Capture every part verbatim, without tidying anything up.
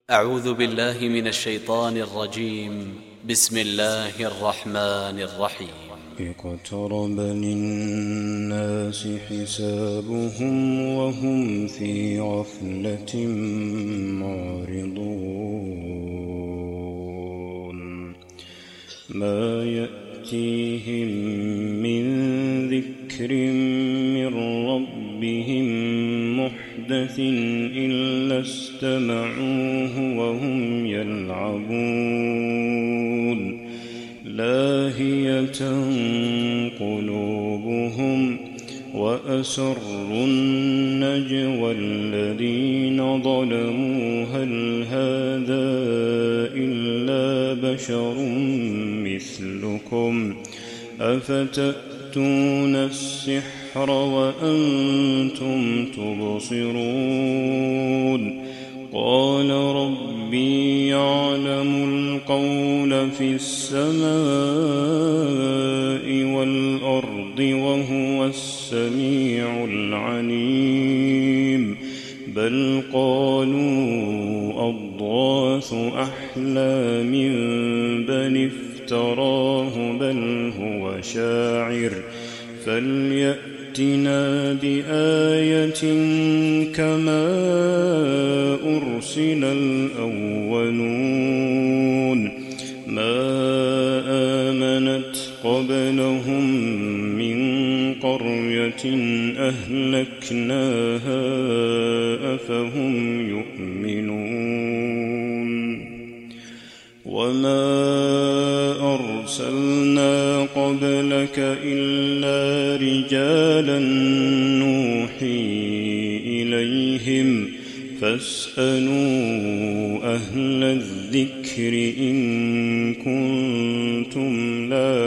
أعوذ بالله من الشيطان الرجيم. بسم الله الرحمن الرحيم. اقترب للناس حسابهم وهم في غفلة معرضون ما يأتيهم من ذكر من ربهم محدث إلا استمعوه وهم يلعبون لاهية قلوبهم وأسروا النجوى الذين ظلموا هل هذا إلا بشر مثلكم أفتأتون السحر وأنتم تبصرون قال ربي يعلم القول في السماء والأرض وهو السميع العليم بل قالوا أضغاث أحلام بل افتراه بل هو شاعر فليأتنا بآية كما أرسل الأولون ما آمنت قبلهم من قرية أهلكناها أفهم يؤمنون وما أرسلنا قبلك إلا رجالا نوحي إليهم فاسألوا أهل الذكر إن كنتم لا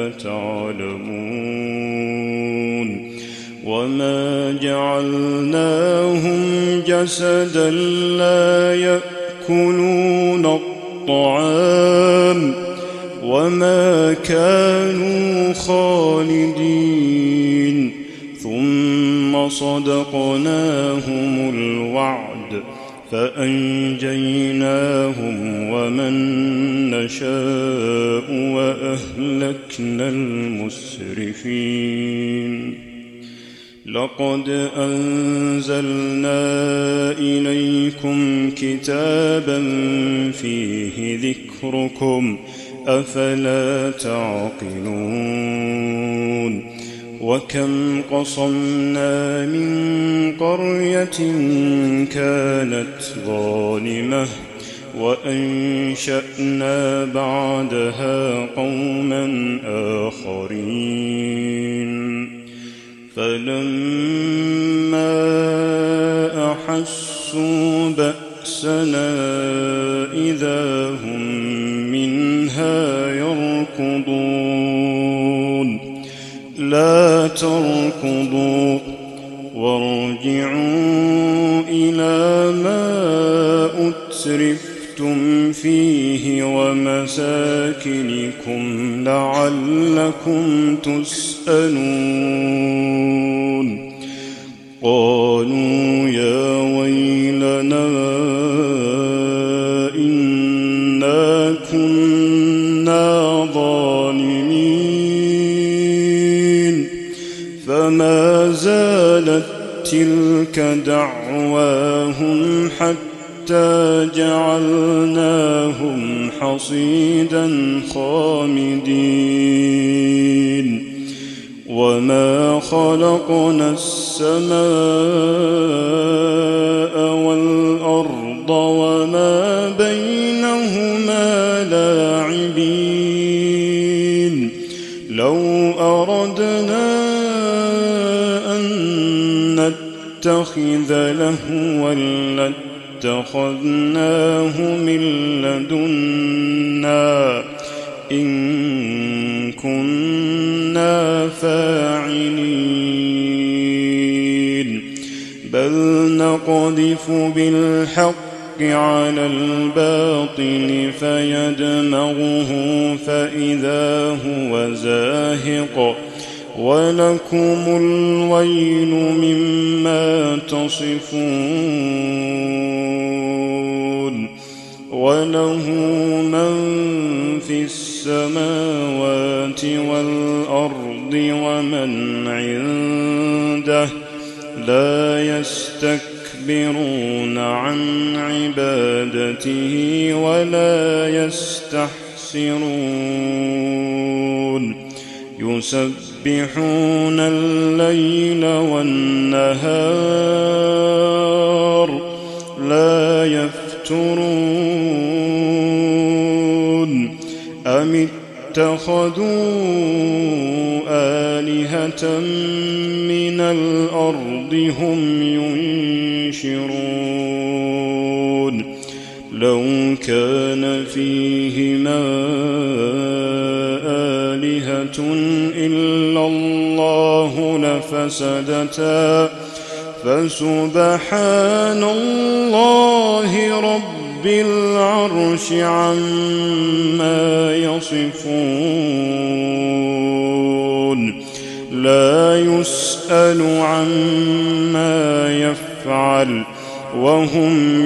تعلمون وما جعلناهم جسدا لا يأكلون الطعام وما كانوا خالدين ثم صدقناهم الوعد فأنجيناهم ومن نشاء وأهلكنا المسرفين لقد أنزلنا إليكم كتابا فيه ذكركم أفلا تعقلون وكم قصمنا من قرية كانت ظالمة وأنشأنا بعدها قوما آخرين فلما أحسوا بأسنا إذا هم منها يركضون لا تركضوا وارجعوا إلى ما أترفتم فيه ومساكنكم لعلكم تسألون قالوا يا ويلنا إنا كنا ظالمين فما زالت تلك دعواهم حتى جعلناهم حصيدا خامدين وما خلقنا السماء والأرض وما بينهما لاعبين لو أردنا أن نتخذ لهوا لاتخذناه من لدنا إن كنا فاعلين بل نقذف بالحق على الباطل فيدمغه فإذا هو زاهق ولكم الويل مما تصفون وله من في السماوات والأرض ومن عنده لا يستكبرون عن عبادته ولا يستحسرون يسبحون الليل والنهار لا يفترون أم اتخذوا آلهة من الأرض هم ينشرون لو كان فيهما آلهة إلا الله لفسدتا فسبحان الله رب العرش عما يصفون لا يسأل عما يفعل وهم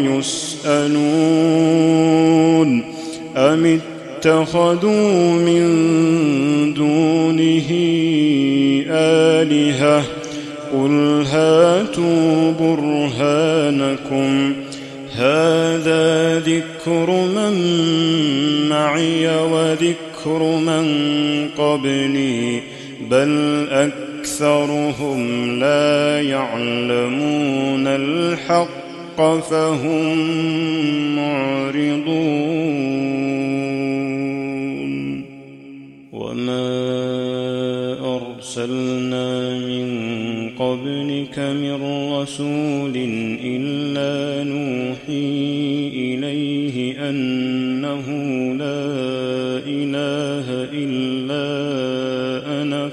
يسألون أم اتخذوا من دونه آلهة قل هاتوا برهانكم هذا ذكر من معي وذكر من قبلي بل أكثرهم لا يعلمون الحق فهم معرضون وما أرسلنا من قبلك من رسول إلا نوحي إليه أنه لا إله إلا أنا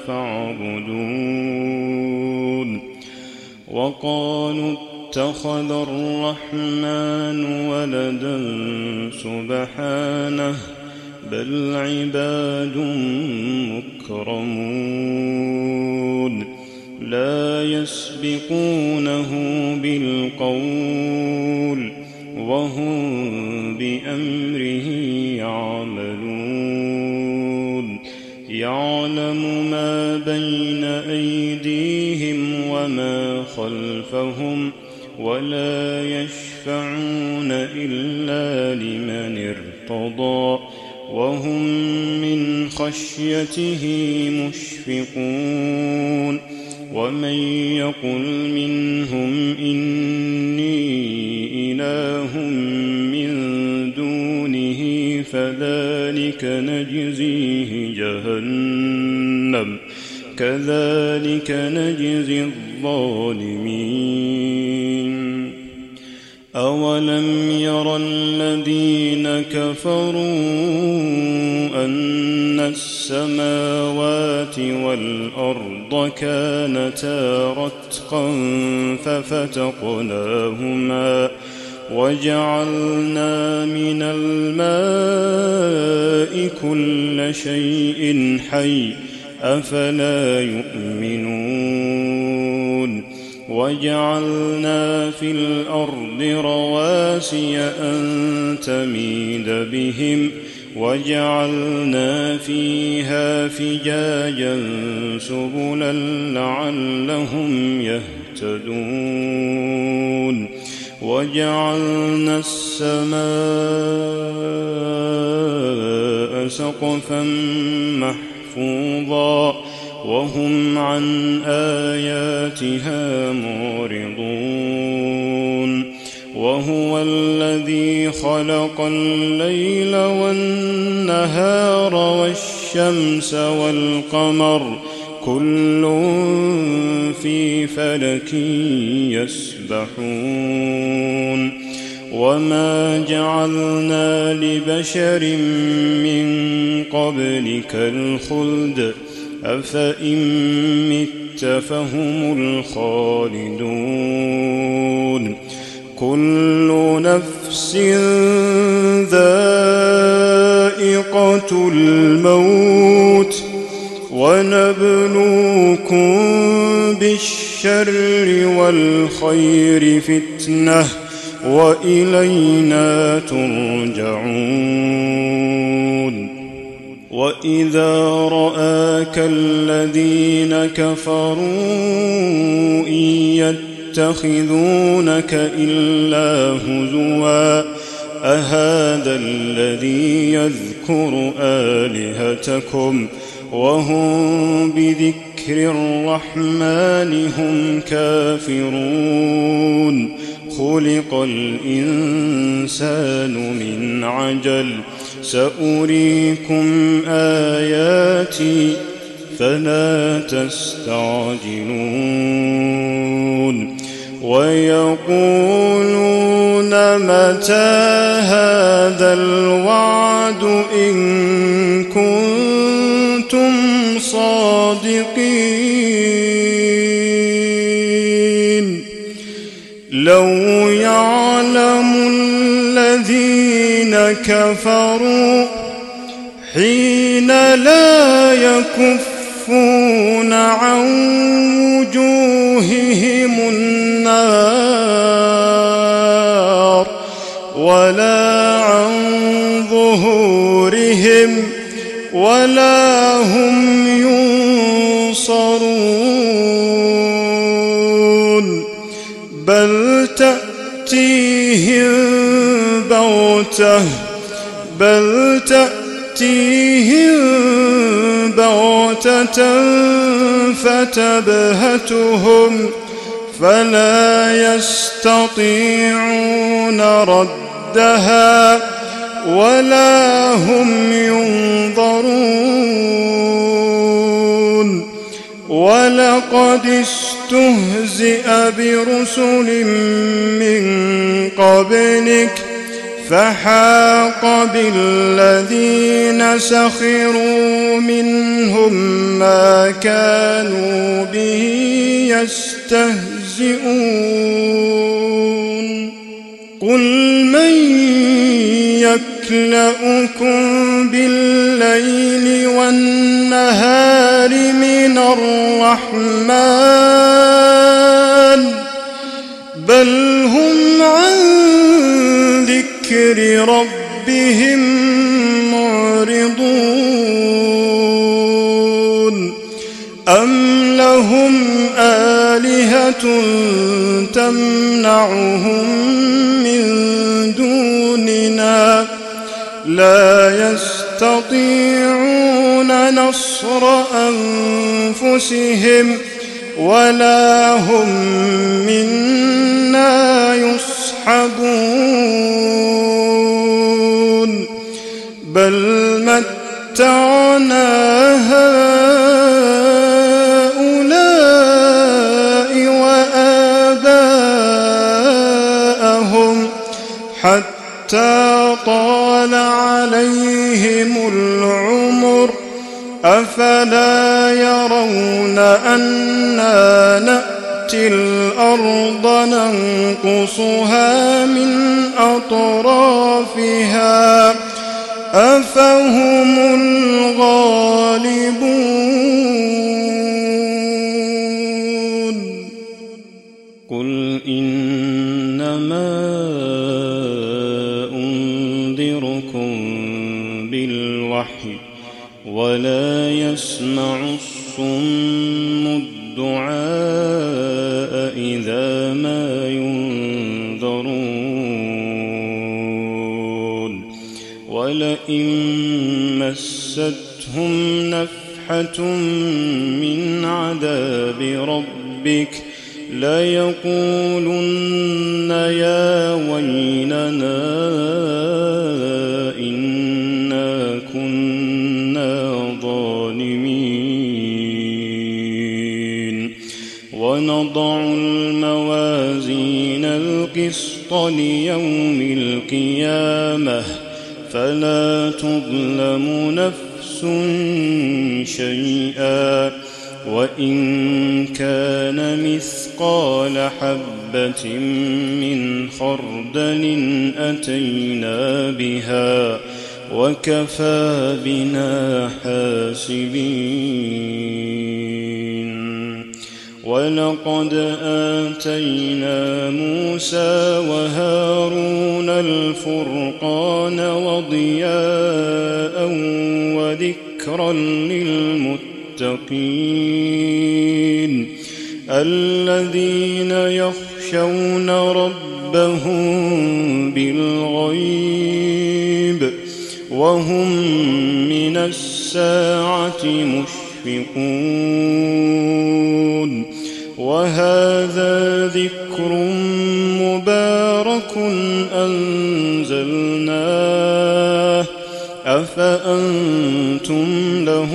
فاعبدون وقالوا اتخذ الرحمن ولدا سبحانه بل عباد مكرمون لا يسبقونه بالقول وهم بأمره يعملون يعلم ما بين أيديهم وما خلفهم ولا يشفعون إلا لمن ارتضى وهم من خشيته مشفقون ومن يقل منهم إني إله من دونه فذلك نجزيه جهنم كذلك نجزي الظالمين أولم يرى الذين كفروا أن السماوات والأرض كانتا رتقا ففتقناهما وجعلنا من الماء كل شيء حي أفلا يؤمنون وجعلنا في الأرض رواسي أن تميد بهم وجعلنا فيها فجاجا سبلا لعلهم يهتدون وجعلنا السماء سقفا محفوظا وهم عن آياتها معرضون وهو الذي خلق الليل والنهار والشمس والقمر كل في فلك يسبحون وما جعلنا لبشر من قبلك الخلد أفإن مت فهم الخالدون كل نفس ذائقة الموت ونبلوكم بالشر والخير فتنة وإلينا ترجعون. وإذا رآك الذين كفروا إن يتخذونك إلا هزوا أهذا الذي يذكر آلهتكم وهم بذكر الرحمن هم كافرون. خلق الإنسان من عجل سأريكم آياتي فلا تستعجلون. ويقولون متى هذا الوعد إن كنتم صادقين. لو يعلم الذين كفروا حين لا يكفون عن وجوههم النار ولا عن ظهورهم ولا هم ينصرون. بل تأتيهم بغتة بل تأتيهم بغتة فتبهتهم فلا يستطيعون ردها ولا هم ينظرون. ولقد استهزئ برسل من قبلك فحاق بالذين سخروا منهم ما كانوا به يستهزئون. قل من يكلؤكم بالليل والنهار من الرحمن بل هم عن ذكر ربهم معرضون. أم لهم آلهة تمنعهم من دوننا لا يستطيعون نصر أنفسهم ولا هم منا يصحبون. بل متعنا هؤلاء وآباءهم حتى طال عليهم العمر أفلا يرون أنا نأتي الأرض ننقصها من أطرافها أفهم الغالبون. قل إنما أنذركم بالوحي ولا يسمع الصم الدعاء إذا ما ينذرون. ولئن مستهم نفحة من عذاب ربك ليقولن يا ويلنا إنا كنا ظالمين. ونضع الموازين القسط ليوم القيامة فلا تظلم نفس شيئا وإن كان مثقال حبة من خردل أتينا بها وكفى بنا حاسبين. ولقد آتينا موسى وهارون الفرقان وضياء وذكرا للمتقين الذين يخشون ربهم بالغيب وهم من الساعة مشفقون وهذا ذكر مبارك أنزلناه أفأنتم له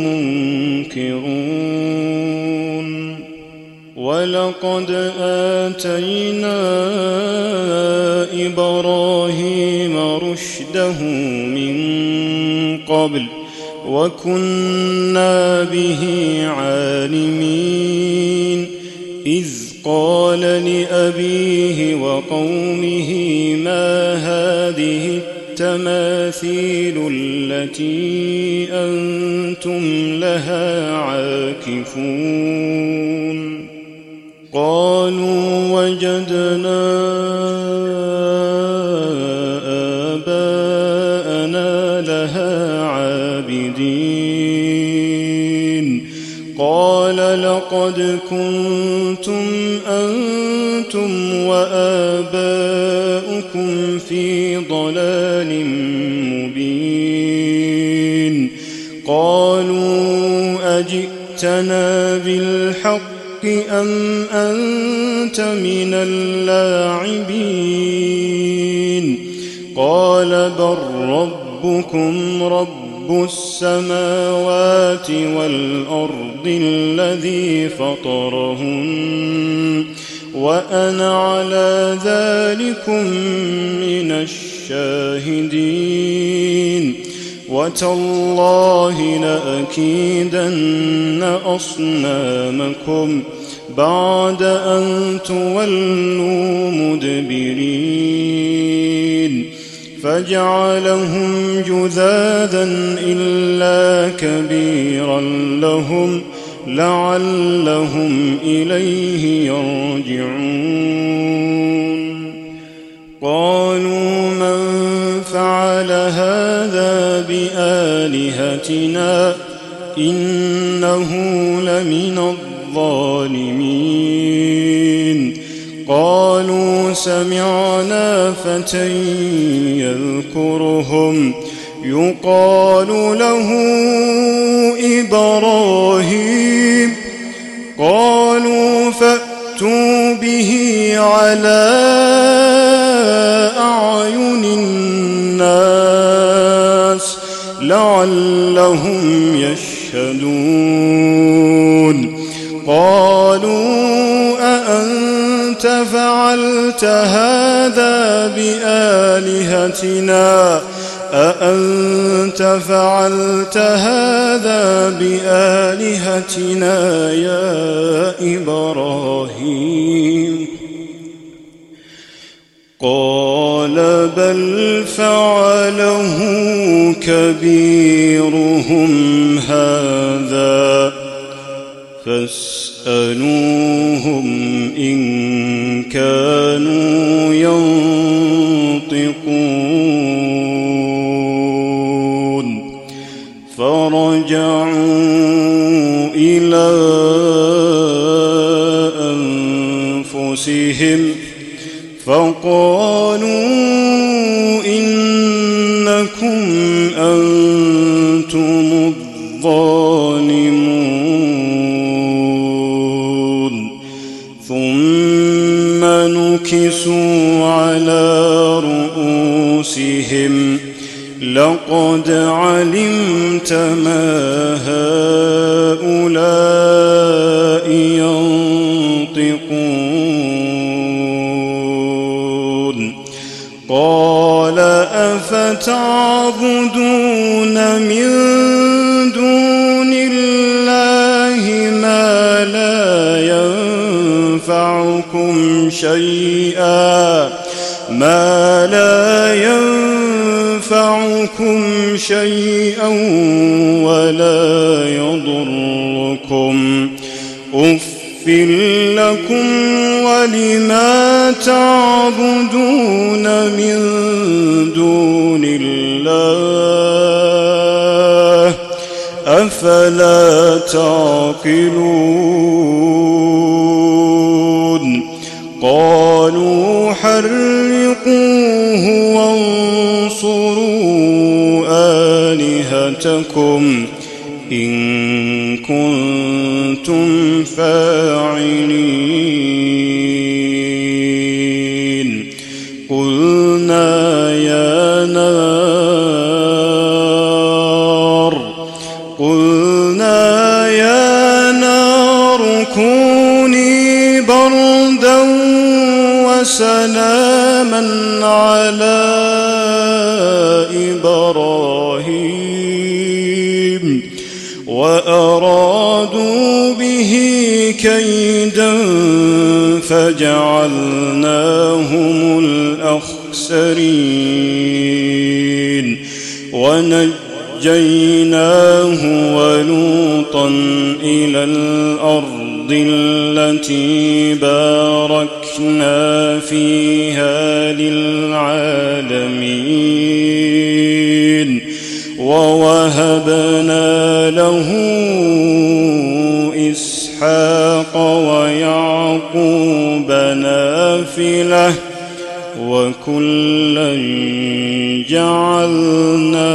منكرون ولقد آتينا إبراهيم رشده من قبل وكنا به عالمين إذ قال لأبيه وقومه ما هذه التماثيل التي أنتم لها عاكفون قالوا وجدنا آباءنا لها عابدين قال لقد كنتم أنتم وآباؤكم في ضلال مبين قالوا أجئتنا بالحق أم أنت من اللاعبين قال بل ربكم رب السماوات والأرض الذي فطرهن وأنا على ذلكم من الشاهدين وتالله لأكيدن أصنامكم بعد أن تولوا مدبرين فجعلهم جذاذا إلا كبيرا لهم لعلهم إليه يرجعون قالوا من فعل هذا بآلهتنا إنه لمن الظالمين قالوا سمعنا فتى يذكرهم يقال له إبراهيم قالوا فأتوا به على أعين الناس لعلهم يشهدون قالوا أأنت فعلت هذا بآلهتنا أأنت فعلت هذا بآلهتنا يا إبراهيم قال بل فعله كبيرهم هذا فاسألوهم إن كانوا ينطقون فرجعوا إلى أنفسهم فقالوا إنكم أنتم الظالمون ثم نكسوا على رؤوسهم لقد علمت ما هؤلاء ينطقون قال أفتعبدون من دون الله ما لا ينفعكم شيئا ما لا ينفعكم شيئا ولا يضركم أف أفل لكم ولما تعبدون من دون الله أفلا تعقلون قالوا حرقوه وانصروا آلهتكم إن كنتم فاعلين قلنا يا نار قلنا يا نار كوني بردا وسلاما على إبراهيم وأرادوا به كيدا فجعلناهم الأخسرين ونجيناه ولوطا إلى الأرض التي باركنا فيها للعالمين ووهبنا له إسحاق ويعقوب نافلة وكلا جعلنا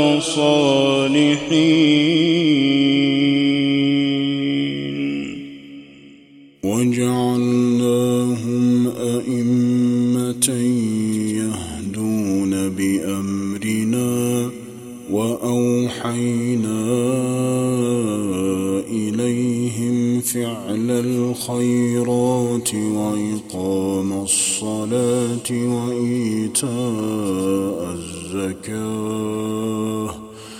صالحين وجعلناهم أئمة يهدون بأمرنا وأوحينا إليهم فعل الخيرات وإقام الصلاة وإيتاء الزكاة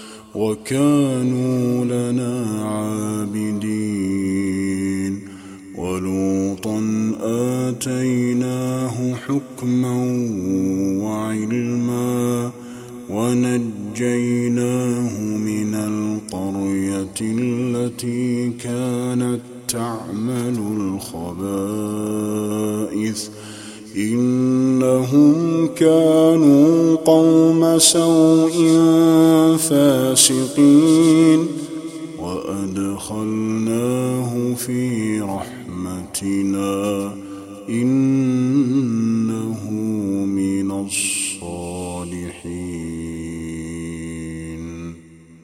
وكانوا لنا عابدين ولوطا آتيناه حكما وعلما ونجيناه من القرية التي كانت تعمل الخبائث إنهم كانوا قوم سوء فاسقين وأدخلناه في رحمتنا إنه من الصالحين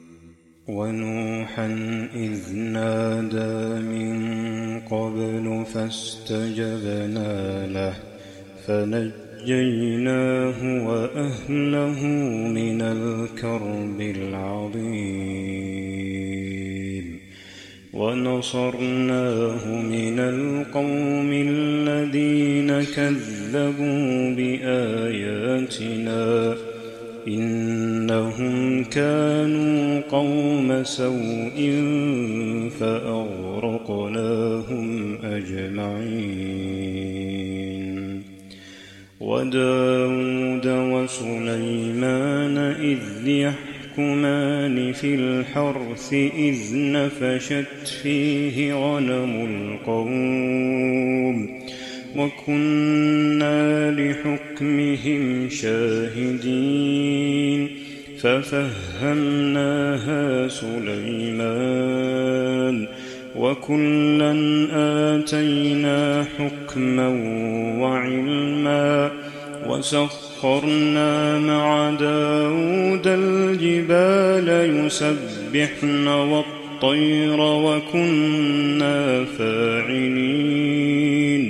ونوحا إذ نادى من قبل فاستجبنا له فنجيناه وأهله من الكرب العظيم ونصرناه من القوم الذين كذبوا بآياتنا إنهم كانوا قوم سوء فأغرقناهم أجمعين وداود وسليمان إذ يحكمان في الحرث إذ نفشت فيه غنم القوم وكنا لحكمهم شاهدين ففهمناها سليمان وكلا آتينا حكما وعلما وسخرنا مع داود الجبال يسبحن والطير وكنا فاعلين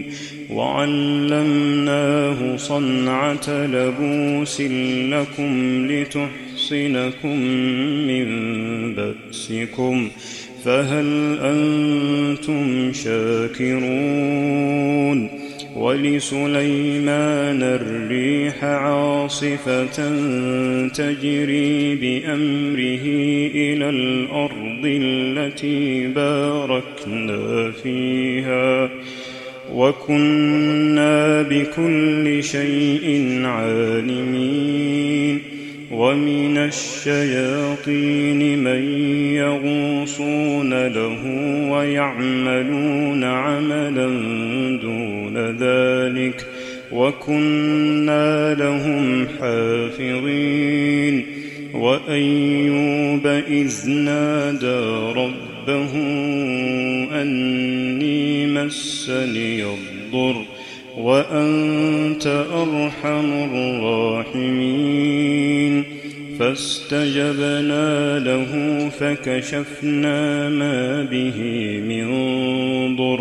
وعلمناه صنعة لبوس لكم لتحصنكم من بأسكم فهل أنتم شاكرون ولسليمان الريح عاصفة تجري بأمره إلى الأرض التي باركنا فيها وكنا بكل شيء عالمين ومن الشياطين من يغوصون له ويعملون عملا دون ذلك وكنا لهم حافظين وأيوب إذ نادى ربه أني مسني الضر وأنت أرحم الراحمين فاستجبنا له فكشفنا ما به من ضر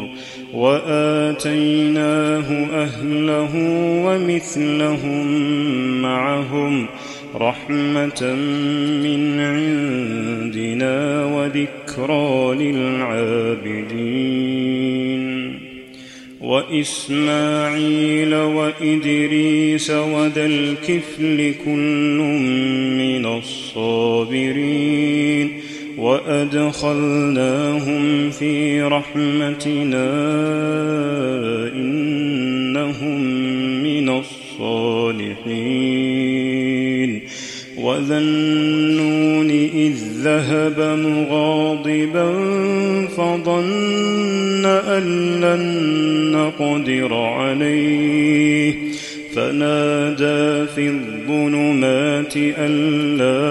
وآتيناه أهله ومثلهم معهم رحمة من عندنا وذكرى للعابدين وإسماعيل وإدريس وذا الكفل كل من الصابرين وأدخلناهم في رحمتنا إنهم من الصالحين وذا النون إذ ذهب مغاضبا فظن أن لن نقدر عليه فنادى في الظلمات أن لا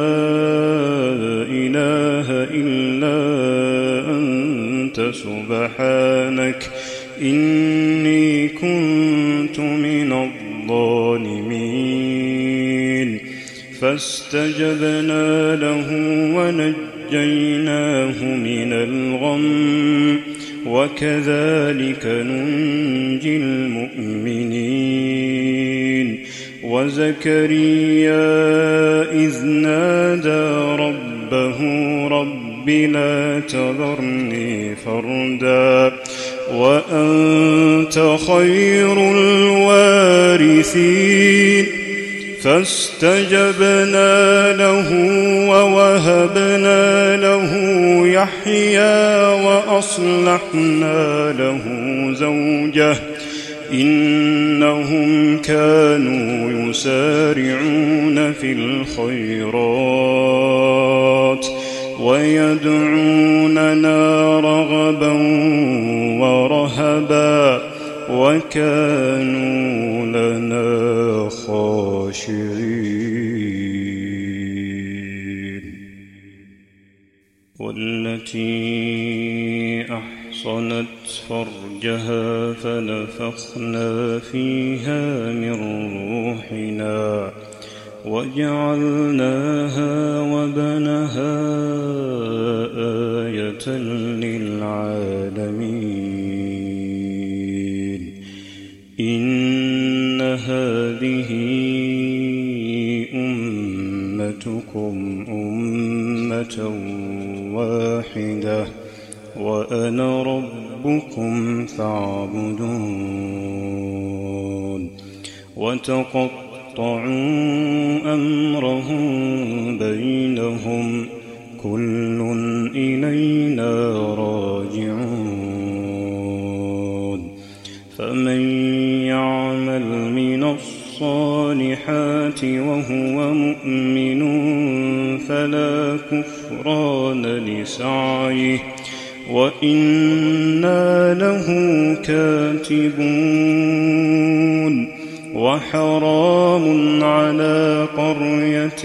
إله إلا أنت سبحانك إني كنت من الظالمين فاستجبنا له ونجيناه من الغم وكذلك ننجي المؤمنين وزكريا إذ نادى ربه رب لا تذرني فردا وأنت خير الوارثين فاستجبنا له ووهبنا له يحيى وأصلحنا له زوجه إنهم كانوا يسارعون في الخيرات ويدعوننا رغبا ورهبا وكانوا لنا خاشعين والتي أحصنت فرجها فنفخنا فيها من روحنا وجعلناها وبنها آية للعالمين إن هذه أمتكم أمة واحدة وأنا ربكم فاعبدون وتقطعوا أمرهم بينهم كل إلينا راجعون فمن يعمل من الصالحات وهو مؤمن فلا كفران لسعيه وإنا له كاتبون وحرام على قرية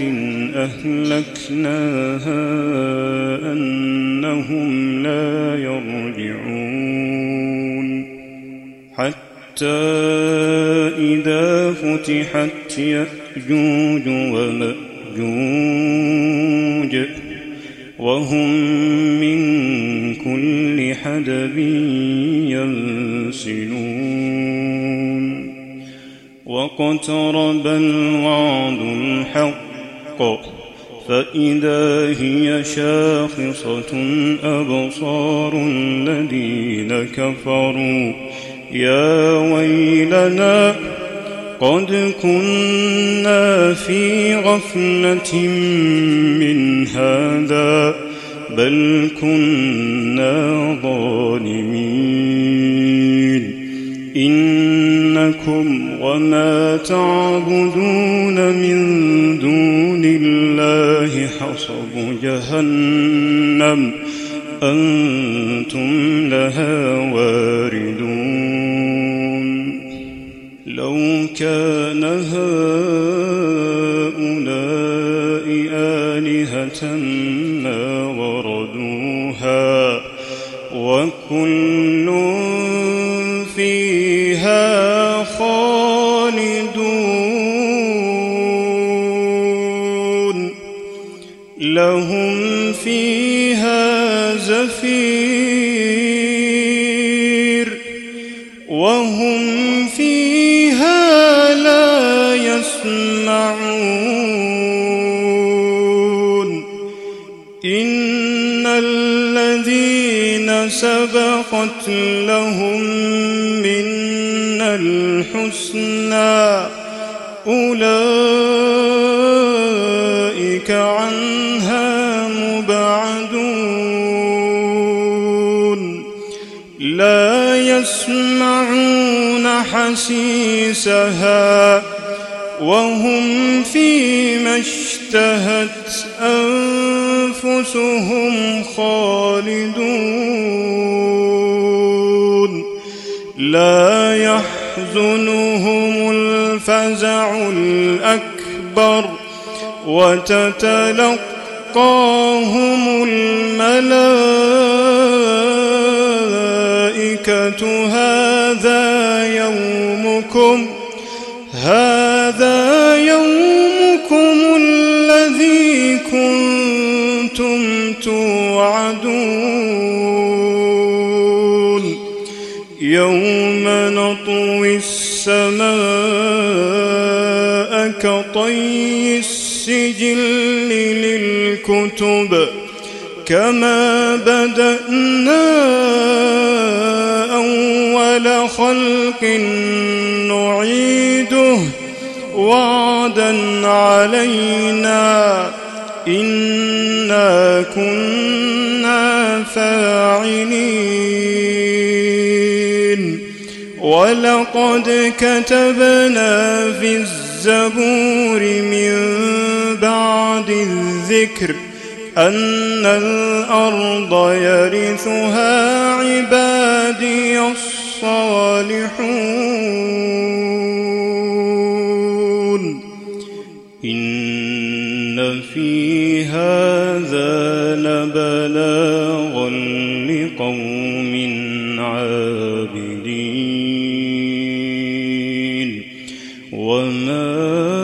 أهلكناها أنهم لا يرجعون حتى إذا فتحت يأجوج ومأجوج وهم من كل حدب ينسلون واقترب الوعد الحق فإذا هي شاخصة أبصار الذين كفروا يا ويلنا قد كنا في غفلة من هذا بل كنا ظالمين إنكم وما تعبدون من دون لله حصب جهنم أنتم لها واردون لو كان هؤلاء آلهة ما وردوها وكل فيها خالدون لهم فيها زفير وهم فيها لا يسمعون إن الذين سبقت لهم منا الحسنى أولئك عنها مبعدون لا يسمعون حسيسها وهم فيما اشتهت أنفسهم خالدون لا يحزنهم الفزع الأكبر وتتلقاهم الملائكة هذا يومكم هذا يومكم الذي كنتم توعدون يوم نطوي السماء كطي السجل للكتب كما بدأنا أول خلق نعيده وعدا علينا إنا كنا فاعلين ولقد كتبنا في الزبور من بعد الذكر أن الأرض يرثها عبادي الصالحون إن في هذا لبلاغا لقوم عابدين وما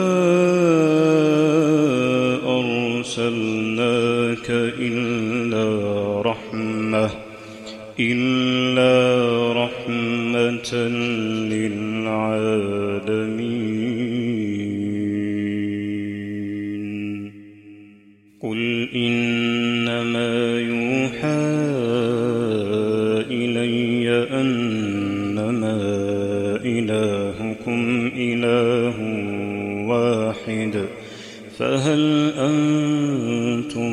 أرسلناك إلا رحمة إلا رحمة للعالمين قل إنما يوحى إلي أنما إلهكم إله واحد فهل أنتم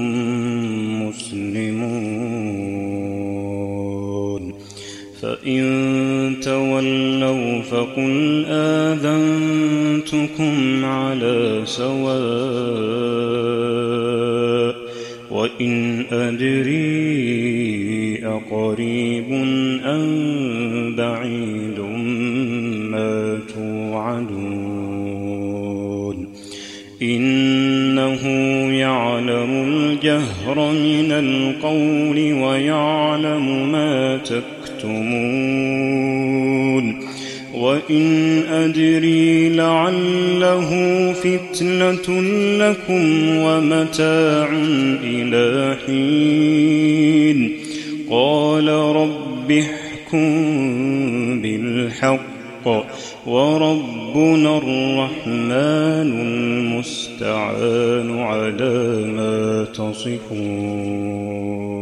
مسلمون فإن تولوا فقل آذنتكم على سواء وإن أدري أقريب أم بعيد ما توعدون إنه يعلم الجهر من القول ويعلم ما تكتمون وإن أدري لعله فتنة لكم ومتاع إلى حين قال رب احكم بالحق وربنا الرحمن المستعان على ما تصفون.